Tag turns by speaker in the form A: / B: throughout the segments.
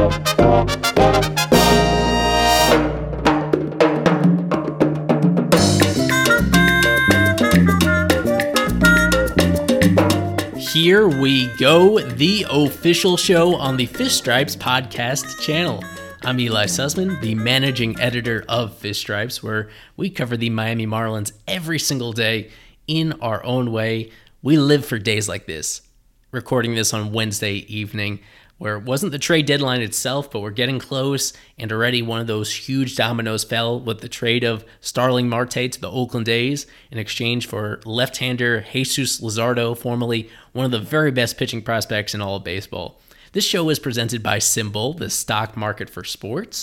A: Here we go, the official show on the Fish Stripes podcast channel. I'm Eli Sussman, the managing editor of Fish Stripes, where we cover the Miami Marlins every single day in our own way. We live for days like this, recording this on Wednesday evening, where it wasn't the trade deadline itself, but we're getting close, and already one of those huge dominoes fell with the trade of Starling Marte to the Oakland A's in exchange for left-hander Jesus Luzardo, formerly one of the very best pitching prospects in all of baseball. This show is presented by Symbol, the stock market for sports.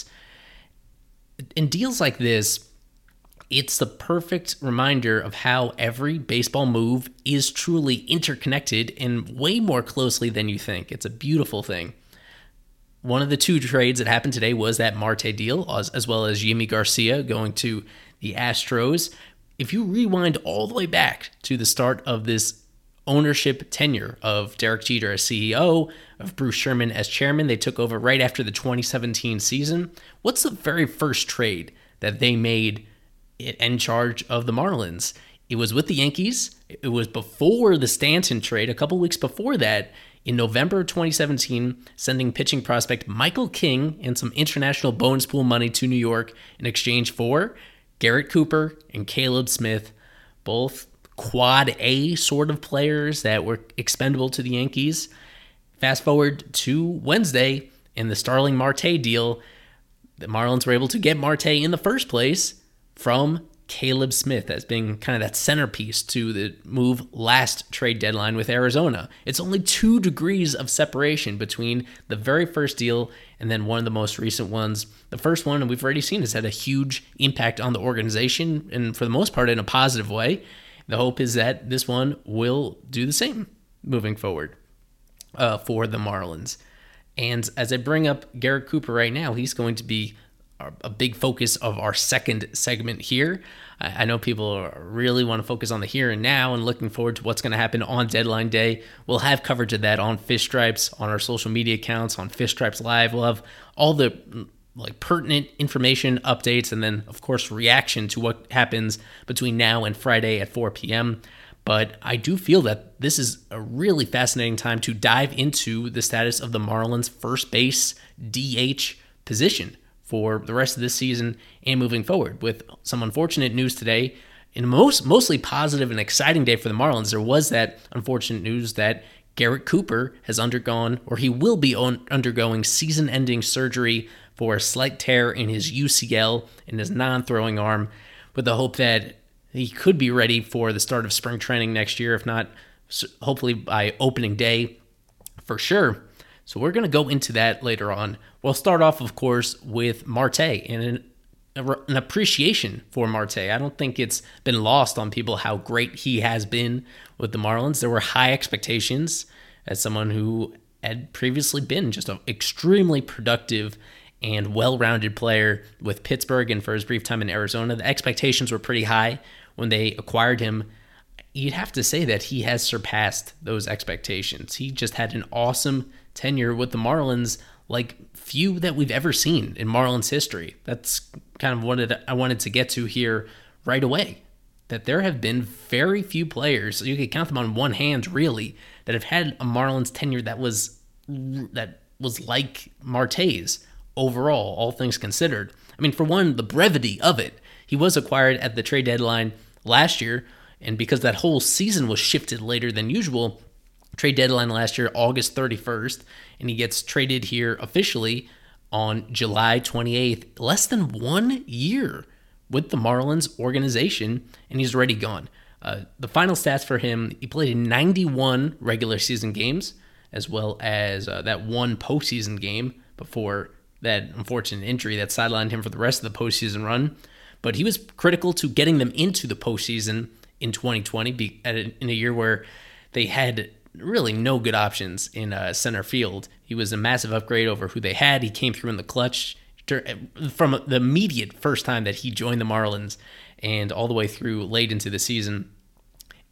A: In deals like this, it's the perfect reminder of how every baseball move is truly interconnected and way more closely than you think. It's a beautiful thing. One of the two trades that happened today was that Marte deal, as well as Yimi Garcia going to the Astros. If you rewind all the way back to the start of this ownership tenure of Derek Jeter as CEO, of Bruce Sherman as chairman, they took over right after the 2017 season. What's the very first trade that they made in charge of the Marlins? It was with the Yankees. It was before the Stanton trade, a couple weeks before that, in November 2017, sending pitching prospect Michael King and some international bonus pool money to New York in exchange for Garrett Cooper and Caleb Smith, both quad A sort of players that were expendable to the Yankees. Fast forward to Wednesday in the Starling Marte deal, the Marlins were able to get Marte in the first place from Caleb Smith as being kind of that centerpiece to the move last trade deadline with Arizona. It's only 2 degrees of separation between the very first deal and then one of the most recent ones. The first one, and we've already seen, has had a huge impact on the organization, and for the most part in a positive way. The hope is that this one will do the same moving forward for the Marlins. And as I bring up Garrett Cooper right now, he's going to be a big focus of our second segment here. I know people really want to focus on the here and now and looking forward to what's going to happen on deadline day. We'll have coverage of that on Fish Stripes, on our social media accounts, on Fish Stripes Live. We'll have all the pertinent information, updates, and then, of course, reaction to what happens between now and Friday at 4 p.m. But I do feel that this is a really fascinating time to dive into the status of the Marlins' first base DH position for the rest of this season and moving forward. With some unfortunate news today, in a mostly positive and exciting day for the Marlins, there was that unfortunate news that Garrett Cooper has undergone, or he will be undergoing, season-ending surgery for a slight tear in his UCL, in his non-throwing arm, with the hope that he could be ready for the start of spring training next year, if not, hopefully by opening day for sure. So we're going to go into that later on. We'll start off, of course, with Marte and an appreciation for Marte. I don't think it's been lost on people how great he has been with the Marlins. There were high expectations as someone who had previously been just an extremely productive and well-rounded player with Pittsburgh, and for his brief time in Arizona. The expectations were pretty high when they acquired him. You'd have to say that he has surpassed those expectations. He just had an awesome tenure with the Marlins, like few that we've ever seen in Marlins history. That's kind of what I wanted to get to here right away. That there have been very few players, you could count them on one hand really, that have had a Marlins tenure that was like Marte's overall, all things considered. I mean, for one, the brevity of it. He was acquired at the trade deadline last year, and because that whole season was shifted later than usual, trade deadline last year, August 31st, and he gets traded here officially on July 28th, less than 1 year with the Marlins organization, and he's already gone. The final stats for him, he played in 91 regular season games, as well as that one postseason game before that unfortunate injury that sidelined him for the rest of the postseason run. But he was critical to getting them into the postseason in 2020, in a year where they had really no good options in center field. He was a massive upgrade over who they had. He came through in the clutch from the immediate first time that he joined the Marlins and all the way through late into the season.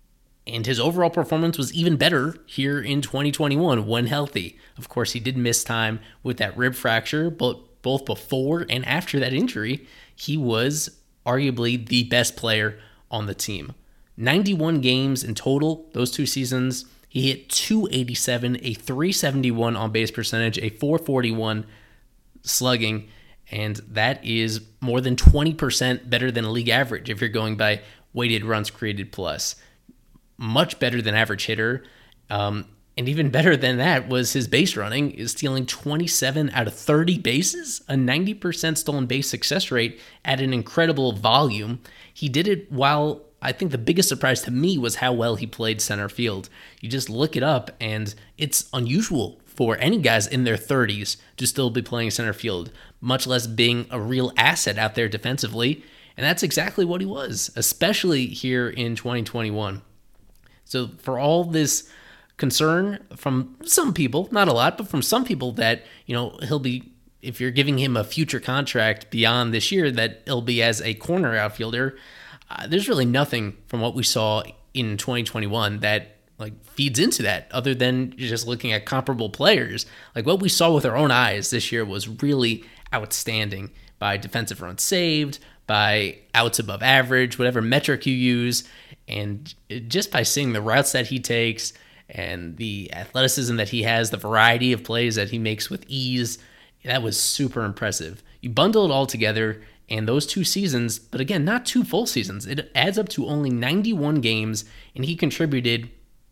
A: And his overall performance was even better here in 2021 when healthy. Of course, he did miss time with that rib fracture, but both before and after that injury, he was arguably the best player on the team. 91 games in total, those 2 seasons. He hit .287, a .371 on base percentage, a .441 slugging, and that is more than 20% better than a league average if you're going by weighted runs created plus. Much better than average hitter. And even better than that was his base running, is stealing 27 out of 30 bases, a 90% stolen base success rate at an incredible volume. He did it while I think the biggest surprise to me was how well he played center field. You just look it up, and it's unusual for any guys in their 30s to still be playing center field, much less being a real asset out there defensively. And that's exactly what he was, especially here in 2021. So for all this concern from some people, not a lot, but from some people that, he'll be, if you're giving him a future contract beyond this year, that he'll be as a corner outfielder, there's really nothing from what we saw in 2021 that feeds into that, other than just looking at comparable players. What we saw with our own eyes this year was really outstanding by defensive runs saved, by outs above average, whatever metric you use. And just by seeing the routes that he takes and the athleticism that he has, the variety of plays that he makes with ease, that was super impressive. You bundle it all together, and those 2 seasons, but again, not 2 full seasons, it adds up to only 91 games, and he contributed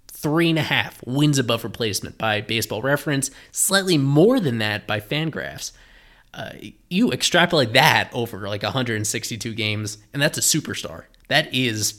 A: 3.5 wins above replacement by Baseball Reference, slightly more than that by Fangraphs. You extrapolate that over 162 games, and that's a superstar. That is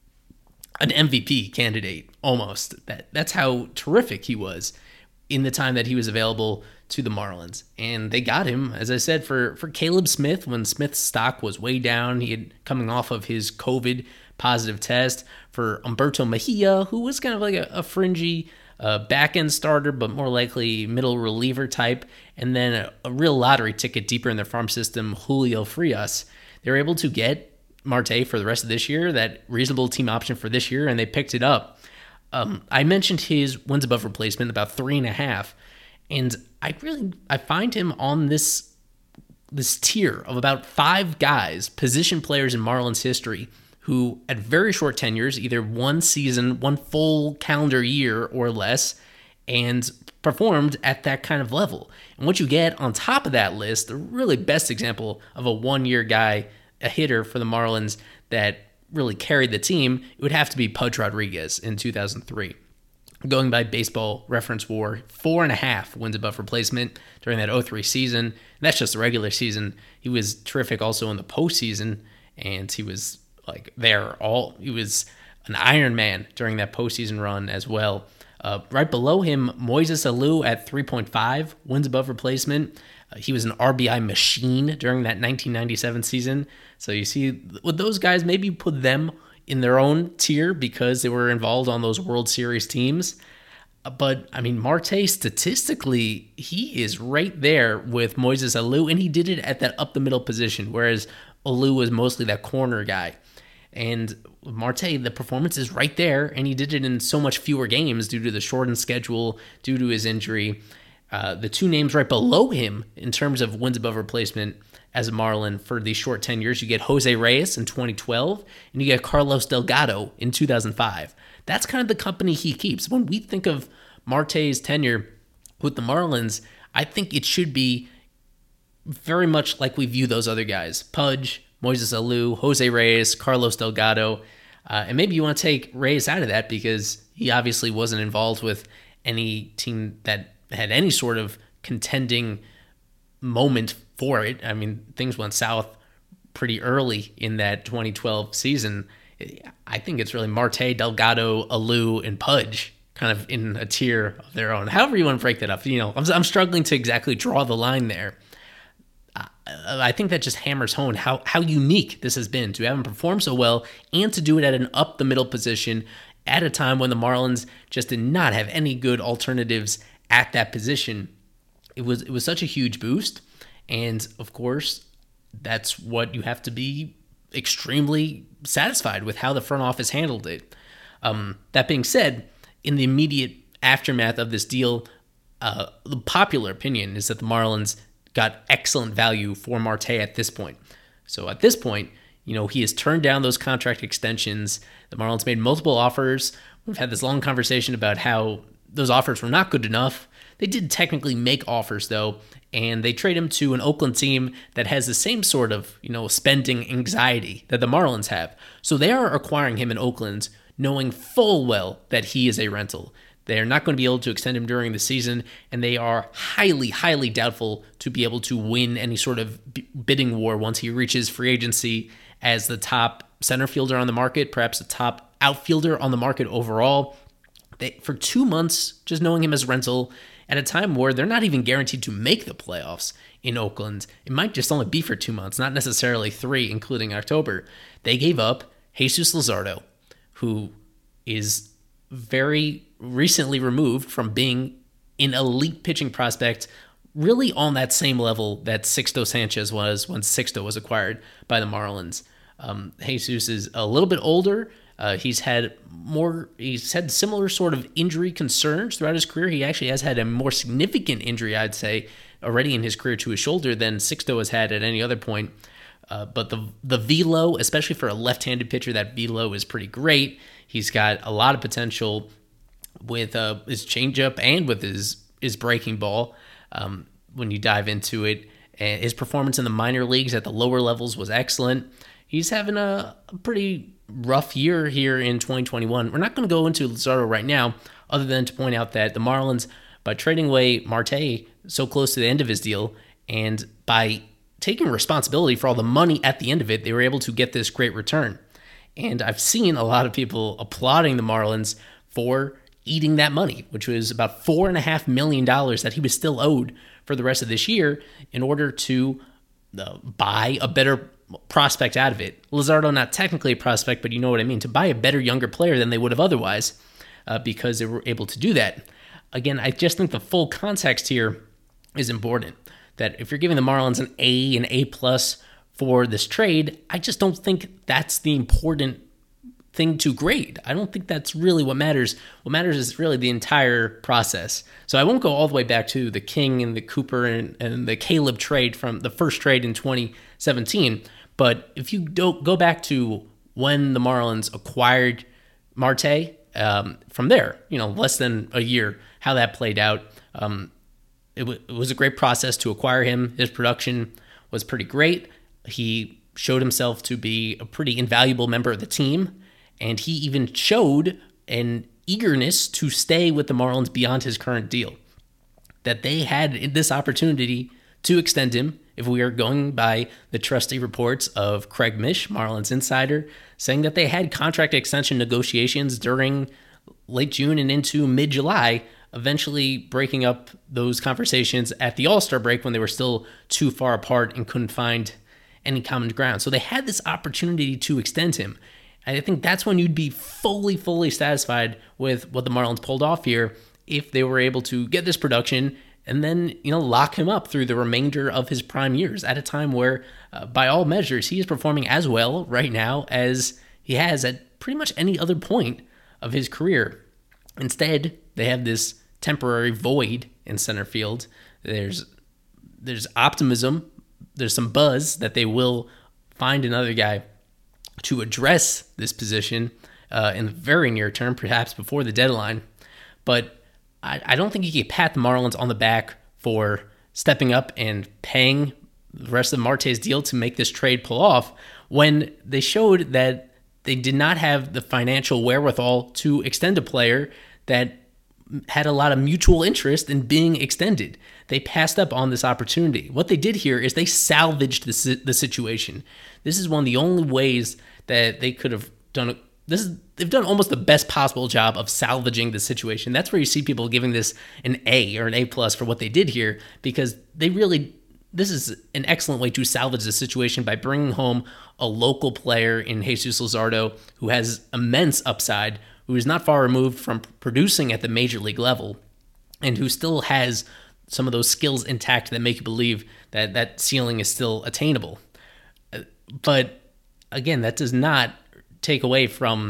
A: an MVP candidate, almost. That's how terrific he was in the time that he was available to the Marlins. And they got him, as I said, for Caleb Smith when Smith's stock was way down. He had coming off of his COVID positive test. For Humberto Mejia, who was kind of a fringy back-end starter, but more likely middle reliever type. And then a real lottery ticket deeper in their farm system, Julio Frias. They were able to get Marte for the rest of this year, that reasonable team option for this year, and they picked it up. I mentioned his wins above replacement, about 3.5, and I find him on this tier of about 5 guys, position players in Marlins history, who at very short tenures, either 1 season, 1 full calendar year or less, and performed at that kind of level. And what you get on top of that list, the really best example of a 1-year guy, a hitter for the Marlins that really carried the team, it would have to be Pudge Rodriguez in 2003. Going by Baseball Reference WAR, 4.5 wins above replacement during that 03 season. And that's just the regular season. He was terrific also in the postseason, and he was he was an Iron Man during that postseason run as well. Right below him, Moises Alou at 3.5 wins above replacement. He was an RBI machine during that 1997 season. So you see, with those guys, maybe put them in their own tier because they were involved on those World Series teams. But, Marte, statistically, he is right there with Moises Alou, and he did it at that up-the-middle position, whereas Alou was mostly that corner guy. And Marte, the performance is right there, and he did it in so much fewer games due to the shortened schedule, due to his injury. The 2 names right below him in terms of wins above replacement as a Marlin for these short tenures, you get Jose Reyes in 2012, and you get Carlos Delgado in 2005. That's kind of the company he keeps. When we think of Marte's tenure with the Marlins, I think it should be very much like we view those other guys. Pudge, Moises Alou, Jose Reyes, Carlos Delgado. And maybe you want to take Reyes out of that because he obviously wasn't involved with any team that had any sort of contending moment for it. Things went south pretty early in that 2012 season. I think it's really Marte, Delgado, Alou, and Pudge kind of in a tier of their own. However you want to break that up. I'm struggling to exactly draw the line there. I think that just hammers home how unique this has been to have him perform so well and to do it at an up-the-middle position at a time when the Marlins just did not have any good alternatives at that position. It was such a huge boost, and of course, that's what you have to be extremely satisfied with how the front office handled it. That being said, in the immediate aftermath of this deal, the popular opinion is that the Marlins got excellent value for Marte at this point. So at this point, he has turned down those contract extensions. The Marlins made multiple offers. We've had this long conversation about how those offers were not good enough. They did technically make offers, though, and they trade him to an Oakland team that has the same sort of, spending anxiety that the Marlins have. So they are acquiring him in Oakland, knowing full well that he is a rental. They're not going to be able to extend him during the season, and they are highly, highly doubtful to be able to win any sort of bidding war once he reaches free agency as the top center fielder on the market, perhaps the top outfielder on the market overall. For 2 months, just knowing him as rental at a time where they're not even guaranteed to make the playoffs in Oakland, it might just only be for 2 months, not necessarily 3, including October. They gave up Jesus Luzardo, who is very recently removed from being an elite pitching prospect, really on that same level that Sixto Sanchez was when Sixto was acquired by the Marlins. Jesus is a little bit older. He's had similar sort of injury concerns throughout his career. He actually has had a more significant injury, I'd say, already in his career to his shoulder than Sixto has had at any other point. But the velo, especially for a left-handed pitcher, that velo is pretty great. He's got a lot of potential with his changeup and with his breaking ball when you dive into it. And his performance in the minor leagues at the lower levels was excellent. He's having a pretty rough year here in 2021. We're not going to go into Luzardo right now, other than to point out that the Marlins, by trading away Marte so close to the end of his deal, and by taking responsibility for all the money at the end of it, they were able to get this great return. And I've seen a lot of people applauding the Marlins for eating that money, which was about $4.5 million that he was still owed for the rest of this year in order to buy a better prospect out of it. Luzardo, not technically a prospect, but you know what I mean, to buy a better younger player than they would have otherwise because they were able to do that. Again, I just think the full context here is important, that if you're giving the Marlins an A plus for this trade, I just don't think that's the important thing to grade. I don't think that's really what matters. What matters is really the entire process. So I won't go all the way back to the King and the Cooper and the Caleb trade from the first trade in 2017. But if you don't go back to when the Marlins acquired Marte, from there, less than a year, how that played out, it was a great process to acquire him. His production was pretty great. He showed himself to be a pretty invaluable member of the team, and he even showed an eagerness to stay with the Marlins beyond his current deal. That they had this opportunity to extend him, if we are going by the trusty reports of Craig Mish, Marlins insider, saying that they had contract extension negotiations during late June and into mid-July, eventually breaking up those conversations at the All-Star break when they were still too far apart and couldn't find any common ground. So they had this opportunity to extend him. And I think that's when you'd be fully satisfied with what the Marlins pulled off here if they were able to get this production and then, lock him up through the remainder of his prime years at a time where, by all measures, he is performing as well right now as he has at pretty much any other point of his career. Instead, they have this temporary void in center field. There's optimism. There's some buzz that they will find another guy to address this position in the very near term, perhaps before the deadline. But I don't think you can pat the Marlins on the back for stepping up and paying the rest of Marte's deal to make this trade pull off when they showed that they did not have the financial wherewithal to extend a player that had a lot of mutual interest in being extended. They passed up on this opportunity. What they did here is they salvaged the situation. This is one of the only ways that they could have done they've done almost the best possible job of salvaging the situation. That's where you see people giving this an A or an A plus for what they did here, because this is an excellent way to salvage the situation by bringing home a local player in Jesus Luzardo who has immense upside, who is not far removed from producing at the major league level, and who still has some of those skills intact that make you believe that that ceiling is still attainable. But again, that does not take away from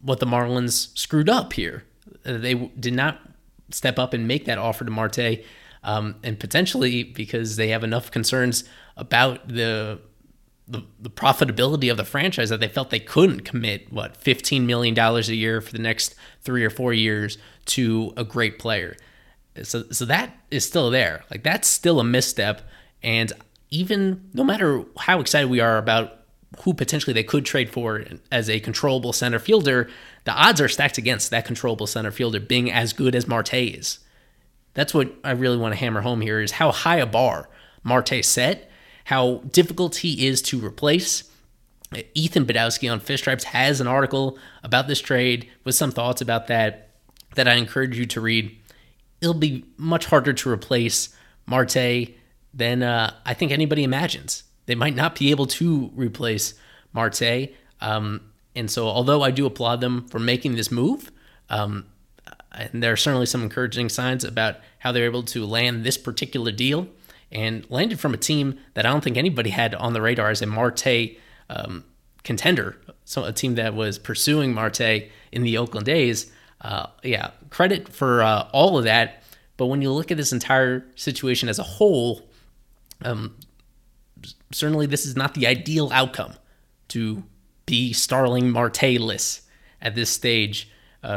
A: what the Marlins screwed up here. They did not step up and make that offer to Marte, and potentially because they have enough concerns about the profitability of the franchise that they felt they couldn't commit, $15 million a year for the next 3 or 4 years to a great player. So that is still there. Like, that's still a misstep. And even no matter how excited we are about who potentially they could trade for as a controllable center fielder, the odds are stacked against that controllable center fielder being as good as Marte is. That's what I really want to hammer home here, is how high a bar Marte set, how difficult he is to replace. Ethan Badowski on Fish Stripes has an article about this trade with some thoughts about that I encourage you to read. It'll be much harder to replace Marte than I think anybody imagines. They might not be able to replace Marte. And so although I do applaud them for making this move, and there are certainly some encouraging signs about how they're able to land this particular deal, and landed from a team that I don't think anybody had on the radar as a Marte contender, so a team that was pursuing Marte in the Oakland A's. Credit for all of that. But when you look at this entire situation as a whole, certainly this is not the ideal outcome to be Starling Marte-less at this stage.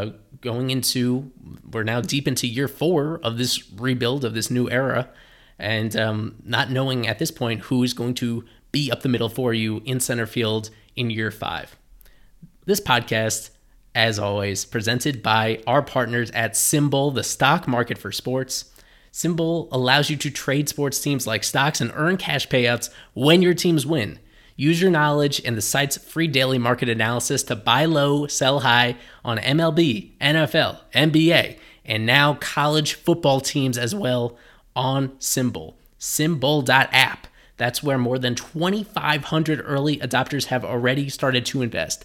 A: We're now deep into year 4 of this rebuild, of this new era, and not knowing at this point who is going to be up the middle for you in center field in year 5. This podcast, as always, presented by our partners at SimBull, the stock market for sports. SimBull allows you to trade sports teams like stocks and earn cash payouts when your teams win. Use your knowledge and the site's free daily market analysis to buy low, sell high on MLB, NFL, NBA, and now college football teams as well on SimBull. SimBull.app. That's where more than 2,500 early adopters have already started to invest.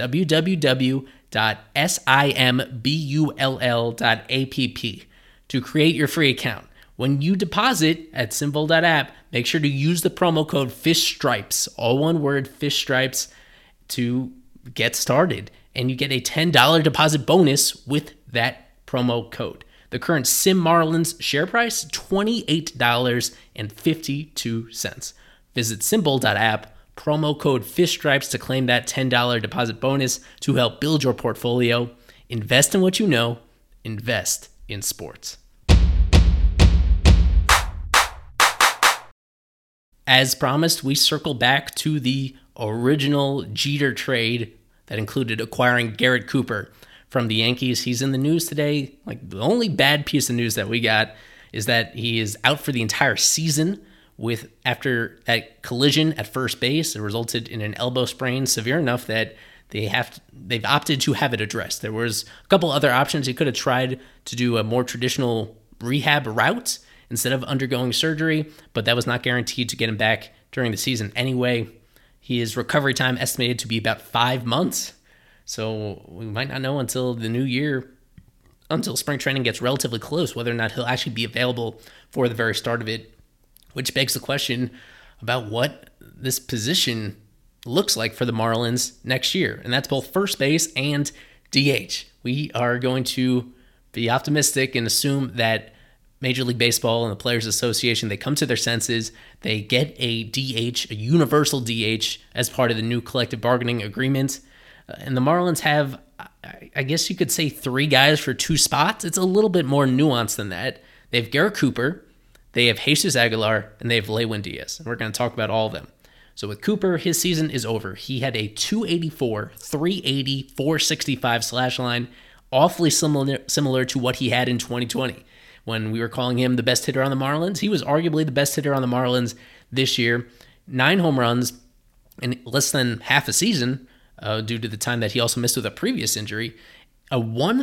A: www.simbull.app to create your free account. When you deposit at SimBull.app, make sure to use the promo code FISHSTRIPES, all one word, FISHSTRIPES, to get started. And you get a $10 deposit bonus with that promo code. The current Sim Marlins share price, $28.52. Visit SimBull.app, promo code FISHSTRIPES to claim that $10 deposit bonus to help build your portfolio. Invest in what you know. Invest in sports. As promised, we circle back to the original Jeter trade that included acquiring Garrett Cooper from the Yankees. He's in the news today. Like, the only bad piece of news that we got is that he is out for the entire season after that collision at first base. It resulted in an elbow sprain severe enough that they've opted to have it addressed. There was a couple other options. He could have tried to do a more traditional rehab route instead of undergoing surgery, but that was not guaranteed to get him back during the season anyway. His recovery time estimated to be about 5 months. So we might not know until the new year, until spring training gets relatively close, whether or not he'll actually be available for the very start of it, which begs the question about what this position looks like for the Marlins next year. And that's both first base and DH. We are going to be optimistic and assume that Major League Baseball and the Players Association, they come to their senses. They get a DH, a universal DH, as part of the new collective bargaining agreement. And the Marlins have, I guess you could say, 3 guys for 2 spots. It's a little bit more nuanced than that. They have Garrett Cooper, they have Jesus Aguilar, and they have Lewin Diaz. And we're going to talk about all of them. So with Cooper, his season is over. He had a 284, 380, 465 slash line, awfully similar to what he had in 2020. When we were calling him the best hitter on the Marlins, he was arguably the best hitter on the Marlins this year. 9 home runs in less than half a season, due to the time that he also missed with a previous injury. A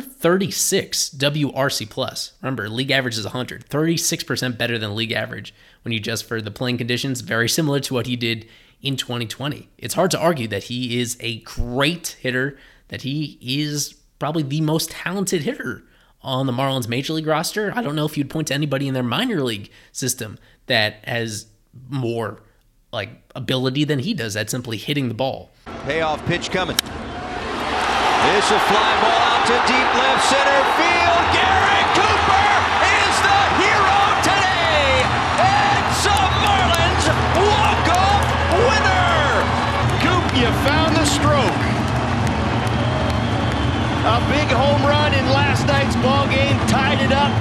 A: 136 WRC plus. Remember, league average is 100. 36% better than league average when you adjust for the playing conditions. Very similar to what he did in 2020. It's hard to argue that he is a great hitter, that he is probably the most talented hitter on the Marlins major league roster. I don't know if you'd point to anybody in their minor league system that has more ability than he does at simply hitting the ball.
B: Payoff pitch coming. It's a fly ball out to deep left center field. Garrett Cooper is the hero today. It's a Marlins walk-off winner.
C: Coop, you found the stroke. A big home run in last night's ball game tied it up.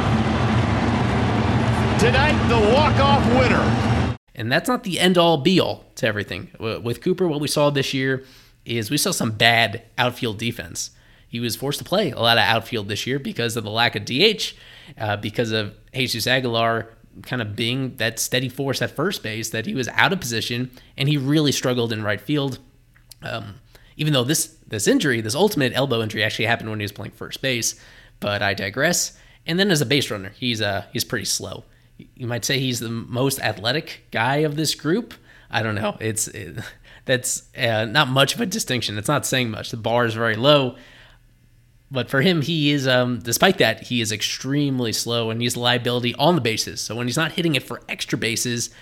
C: Tonight, the walk-off winner.
A: And that's not the end-all, be-all to everything. With Cooper, what we saw this year is we saw some bad outfield defense. He was forced to play a lot of outfield this year because of the lack of DH, because of Jesus Aguilar kind of being that steady force at first base, that he was out of position, and he really struggled in right field. Even though this injury, this ultimate elbow injury, actually happened when he was playing first base, but I digress. And then as a base runner, he's pretty slow. You might say he's the most athletic guy of this group. I don't know. That's not much of a distinction. It's not saying much. The bar is very low. But for him, he is, despite that, he is extremely slow, and he's a liability on the bases. So when he's not hitting it for extra bases,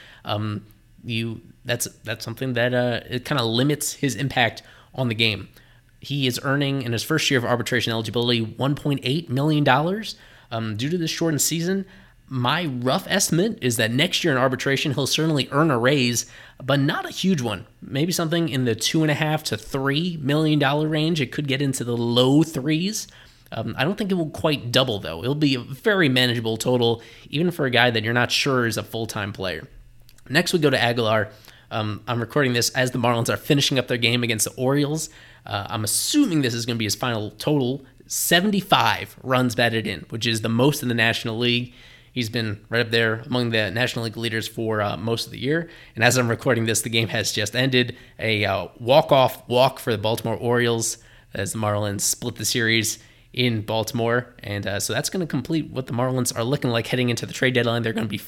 A: that's something that it kind of limits his impact on the game. He is earning, in his first year of arbitration eligibility, $1.8 million due to this shortened season. My rough estimate is that next year in arbitration, he'll certainly earn a raise, but not a huge one. Maybe something in the $2.5 to $3 million range. It could get into the low threes. I don't think it will quite double, though. It'll be a very manageable total, even for a guy that you're not sure is a full-time player. Next, we go to Aguilar. I'm recording this as the Marlins are finishing up their game against the Orioles. I'm assuming this is going to be his final total. 75 runs batted in, which is the most in the National League. He's been right up there among the National League leaders for most of the year. And as I'm recording this, the game has just ended. A walk-off walk for the Baltimore Orioles as the Marlins split the series in Baltimore. And so that's going to complete what the Marlins are looking like heading into the trade deadline. They're going to be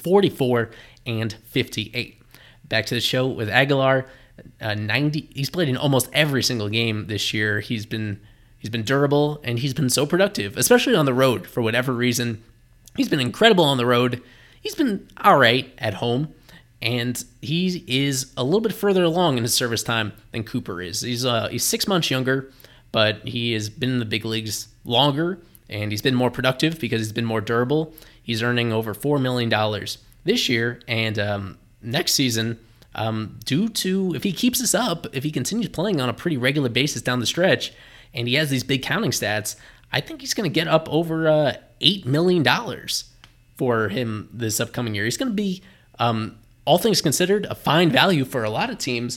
A: 44-58. Back to the show with Aguilar. 90. He's played in almost every single game this year. He's been durable, and he's been so productive, especially on the road for whatever reason. He's been incredible on the road. He's been all right at home, and he is a little bit further along in his service time than Cooper is. He's 6 months younger, but he has been in the big leagues longer, and he's been more productive because he's been more durable. He's earning over $4 million this year, and next season, due to, if he keeps this up, if he continues playing on a pretty regular basis down the stretch, and he has these big counting stats, I think he's going to get up over $8 million for him this upcoming year. He's going to be, all things considered, a fine value for a lot of teams,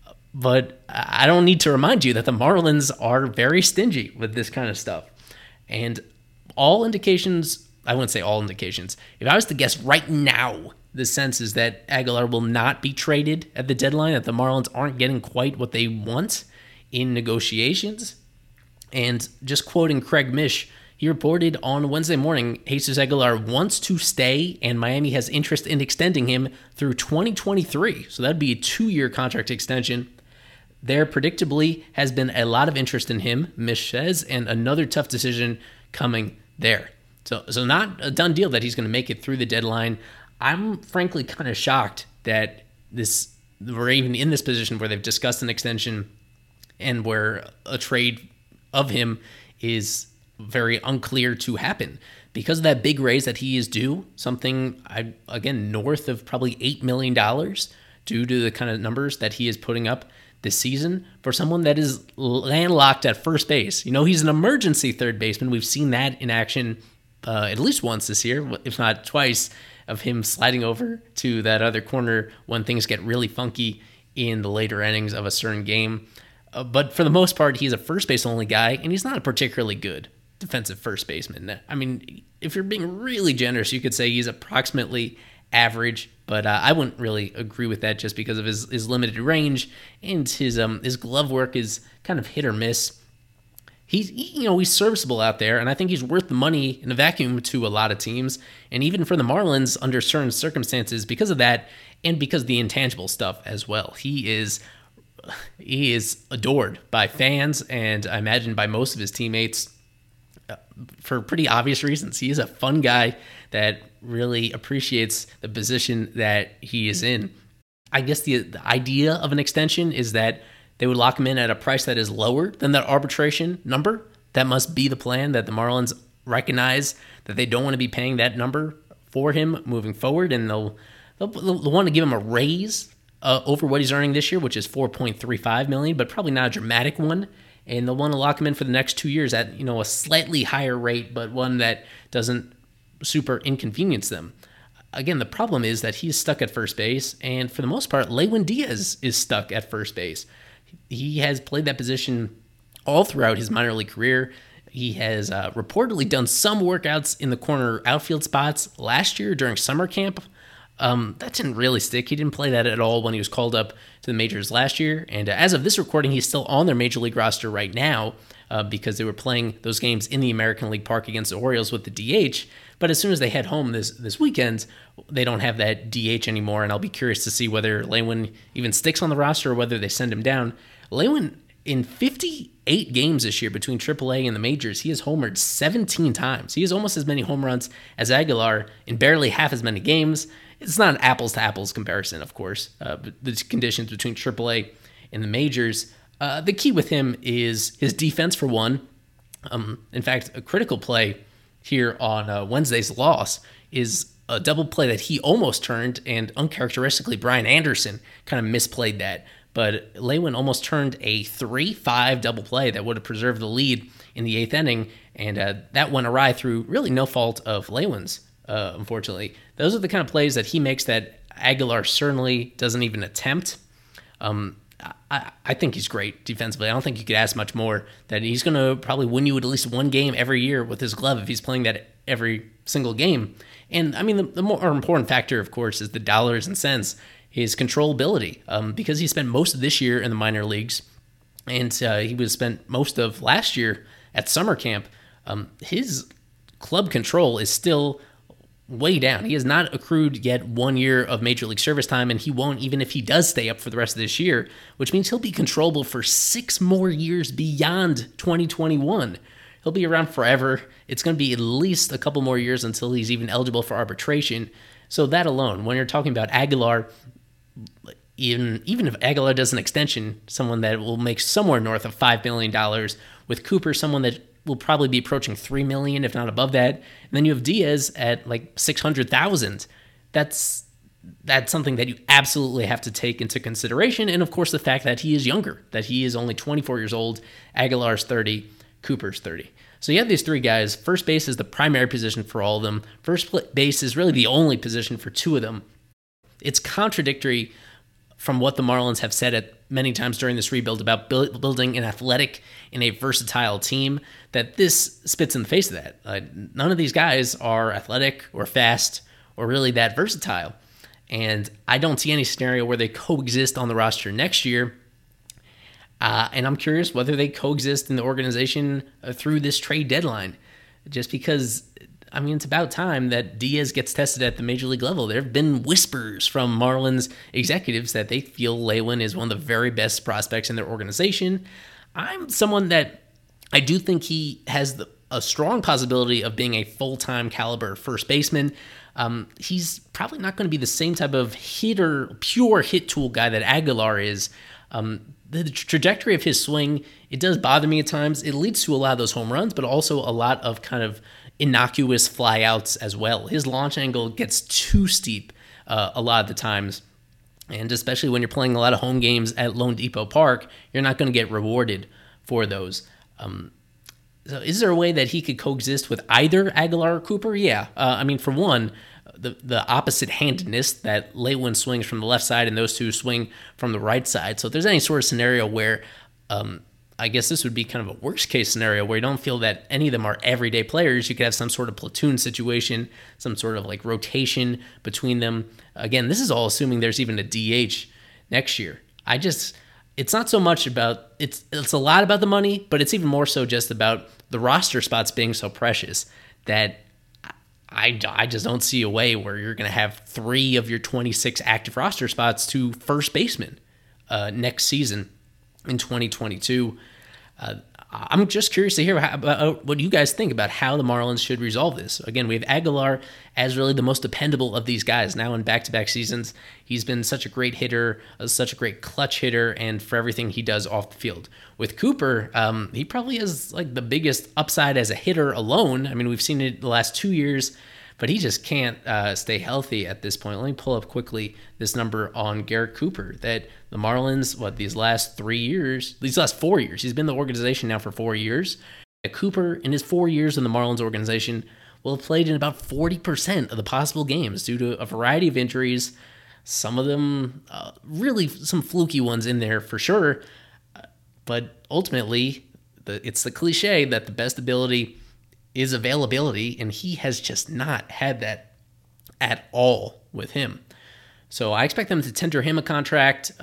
A: but I don't need to remind you that the Marlins are very stingy with this kind of stuff. And all indications, I wouldn't say all indications, if I was to guess right now, the sense is that Aguilar will not be traded at the deadline, that the Marlins aren't getting quite what they want in negotiations. And just quoting Craig Mish, he reported on Wednesday morning, Jesus Aguilar wants to stay, and Miami has interest in extending him through 2023. So that'd be a 2-year contract extension. There predictably has been a lot of interest in him, Mish says, and another tough decision coming there. So not a done deal that he's going to make it through the deadline. I'm frankly kind of shocked that we're even in this position where they've discussed an extension and where a trade of him is very unclear to happen because of that big raise that he is due, something again north of probably $8 million due to the kind of numbers that he is putting up this season for someone that is landlocked at first base. You know, he's an emergency third baseman. We've seen that in action at least once this year, if not twice, of him sliding over to that other corner when things get really funky in the later innings of a certain game. But for the most part, he's a first base only guy, and he's not a particularly good defensive first baseman. I mean, if you're being really generous, you could say he's approximately average, but I wouldn't really agree with that just because of his limited range, and his glove work is kind of hit or miss. He's serviceable out there, and I think he's worth the money in a vacuum to a lot of teams, and even for the Marlins under certain circumstances because of that, and because of the intangible stuff as well. He is adored by fans, and I imagine by most of his teammates for pretty obvious reasons. He is a fun guy that really appreciates the position that he is in. I guess the idea of an extension is that they would lock him in at a price that is lower than that arbitration number, that must be the plan, that the Marlins recognize that they don't want to be paying that number for him moving forward, and they'll want to give him a raise over what he's earning this year, which is $4.35 million, but probably not a dramatic one. And they'll want to lock him in for the next 2 years at a slightly higher rate, but one that doesn't super inconvenience them. Again, the problem is that he's stuck at first base, and for the most part, Lewin Diaz is stuck at first base. He has played that position all throughout his minor league career. He has reportedly done some workouts in the corner outfield spots last year during summer camp. That didn't really stick. He didn't play that at all when he was called up to the majors last year. And as of this recording, he's still on their major league roster right now because they were playing those games in the American League Park against the Orioles with the DH. But as soon as they head home this weekend, they don't have that DH anymore. And I'll be curious to see whether Lewin even sticks on the roster or whether they send him down. Lewin, in 58 games this year between AAA and the majors, he has homered 17 times. He has almost as many home runs as Aguilar in barely half as many games. It's not an apples-to-apples comparison, of course, but the conditions between AAA and the majors. The key with him is his defense, for one. In fact, a critical play here on Wednesday's loss is a double play that he almost turned, and uncharacteristically, Brian Anderson kind of misplayed that. But Lewin almost turned a 3-5 double play that would have preserved the lead in the 8th inning, and that went awry through really no fault of Lewin's. Unfortunately, those are the kind of plays that he makes that Aguilar certainly doesn't even attempt. I think he's great defensively. I don't think you could ask much more. That he's going to probably win you at least one game every year with his glove if he's playing that every single game. And I mean, the more important factor, of course, is the dollars and cents, his controllability, because he spent most of this year in the minor leagues, and he was spent most of last year at summer camp. His club control is still way down. He has not accrued yet 1 year of major league service time, and he won't even if he does stay up for the rest of this year, which means he'll be controllable for 6 more years beyond 2021. He'll be around forever. It's going to be at least a couple more years until he's even eligible for arbitration. So that alone, when you're talking about Aguilar, even if Aguilar does an extension, someone that will make somewhere north of $5 million, with Cooper, someone that will probably be approaching $3 million, if not above that. And then you have Diaz at like $600,000. That's something that you absolutely have to take into consideration. And of course, the fact that he is younger, that he is only 24 years old. Aguilar's 30, Cooper's 30. So you have these three guys. First base is the primary position for all of them. First base is really the only position for two of them. It's contradictory from what the Marlins have said at many times during this rebuild about building an athletic and a versatile team, that this spits in the face of that. None of these guys are athletic or fast or really that versatile. And I don't see any scenario where they coexist on the roster next year. And I'm curious whether they coexist in the organization through this trade deadline. Just because, I mean, it's about time that Diaz gets tested at the major league level. There have been whispers from Marlins executives that they feel Lewin is one of the very best prospects in their organization. I'm someone that I do think he has a strong possibility of being a full-time caliber first baseman. He's probably not going to be the same type of hitter, pure hit tool guy that Aguilar is. The trajectory of his swing, it does bother me at times. It leads to a lot of those home runs, but also a lot of kind of innocuous flyouts as well. His launch angle gets too steep a lot of the times, and especially when you're playing a lot of home games at Lone Depot Park, you're not going to get rewarded for those. So is there a way that he could coexist with either Aguilar or Cooper? Yeah. I mean, for one, the opposite-handedness that Lewin swings from the left side and those two swing from the right side. So if there's any sort of scenario where I guess this would be kind of a worst-case scenario where you don't feel that any of them are everyday players, you could have some sort of platoon situation, some sort of like rotation between them. Again, this is all assuming there's even a DH next year. It's not so much about, it's a lot about the money, but it's even more so just about the roster spots being so precious that I just don't see a way where you're going to have 3 of your 26 active roster spots to first baseman next season in 2022. I'm just curious to hear about what you guys think about how the Marlins should resolve this. Again, we have Aguilar as really the most dependable of these guys. Now in back-to-back seasons, he's been such a great hitter, such a great clutch hitter, and for everything he does off the field. With Cooper, he probably has like the biggest upside as a hitter alone. I mean, we've seen it the last 2 years, but he just can't stay healthy at this point. Let me pull up quickly this number on Garrett Cooper that the Marlins, these last 4 years, he's been in the organization now for 4 years. Cooper, in his 4 years in the Marlins organization, will have played in about 40% of the possible games due to a variety of injuries. Some of them, really some fluky ones in there for sure. But ultimately, it's the cliche that the best ability is availability, and he has just not had that at all with him. So I expect them to tender him a contract.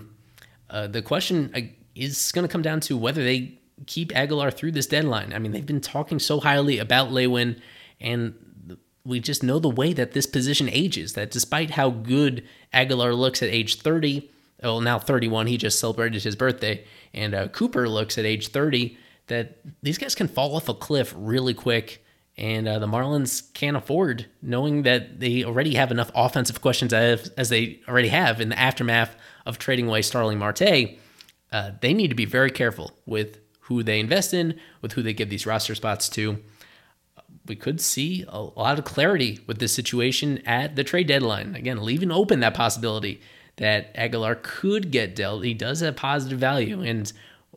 A: The question is going to come down to whether they keep Aguilar through this deadline. I mean, they've been talking so highly about Lewin, and we just know the way that this position ages, that despite how good Aguilar looks at age 30, well, now 31, he just celebrated his birthday, and Cooper looks at age 30, that these guys can fall off a cliff really quick, and the Marlins can't afford, knowing that they already have enough offensive questions as they already have in the aftermath of trading away Starling Marte. They need to be very careful with who they invest in, with who they give these roster spots to. We could see a lot of clarity with this situation at the trade deadline. Again, leaving open that possibility that Aguilar could get dealt. He does have positive value, and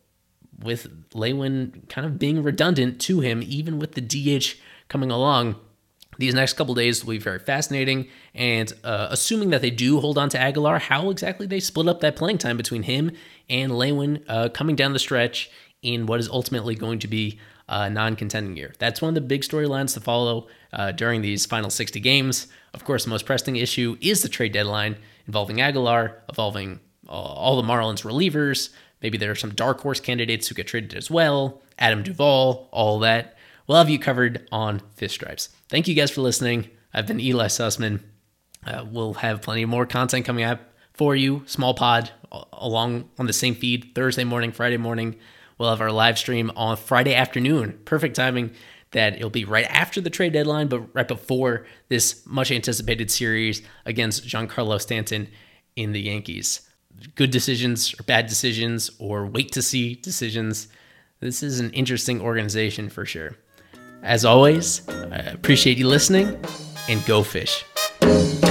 A: with Lewin kind of being redundant to him, even with the DH coming along, these next couple days will be very fascinating. And assuming that they do hold on to Aguilar, how exactly they split up that playing time between him and Lewin coming down the stretch in what is ultimately going to be a non-contending year. That's one of the big storylines to follow during these final 60 games. Of course, the most pressing issue is the trade deadline involving Aguilar, involving all the Marlins relievers. Maybe there are some dark horse candidates who get traded as well. Adam Duvall, all that. We'll have you covered on Fish Stripes. Thank you guys for listening. I've been Eli Sussman. We'll have plenty more content coming up for you. Small pod along on the same feed, Thursday morning, Friday morning. We'll have our live stream on Friday afternoon. Perfect timing that it'll be right after the trade deadline, but right before this much anticipated series against Giancarlo Stanton in the Yankees. Good decisions or bad decisions or wait to see decisions. This is an interesting organization for sure. As always, I appreciate you listening, and go Fish.